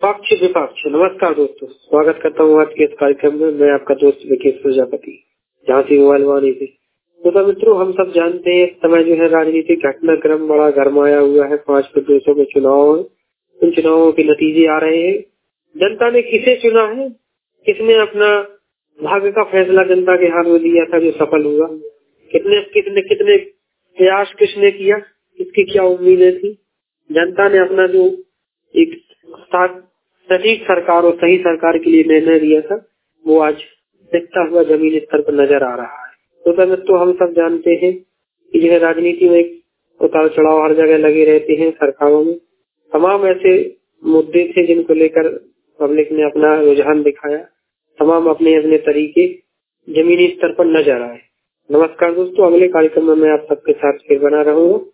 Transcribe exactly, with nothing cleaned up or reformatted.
पक्ष विपक्ष। नमस्कार दोस्तों, स्वागत करता हूँ आज के इस कार्यक्रम में। मैं आपका दोस्त विकेश प्रजापति, जहाँ से मोबाइल वाणी से। तो मित्रों, हम सब जानते हैं इस समय जो है राजनीतिक घटनाक्रम बड़ा गरमाया हुआ है। पांच प्रदेशों में चुनाव है, उन चुनावों के नतीजे आ रहे हैं। जनता ने किसे चुना है, किसने अपना भाग्य का फैसला जनता के हाथ में दिया था जो सफल हुआ, कितने कितने कितने प्रयास किसने किया, इसकी क्या उम्मीदें थी। जनता ने अपना जो एक सटीक सरकार और सही सरकार के लिए निर्णय दिया था, वो आज दिखता हुआ जमीन स्तर पर नजर आ रहा है। तो तो हम सब जानते हैं कि जो है राजनीति में उतार चढ़ाव हर जगह लगे रहते हैं। सरकारों में तमाम ऐसे मुद्दे थे जिनको लेकर पब्लिक ने अपना रुझान दिखाया। तमाम अपने अपने तरीके जमीनी स्तर पर नजर आए। नमस्कार दोस्तों, अगले कार्यक्रम में मैं आप सबके साथ फिर बना रहूंगा।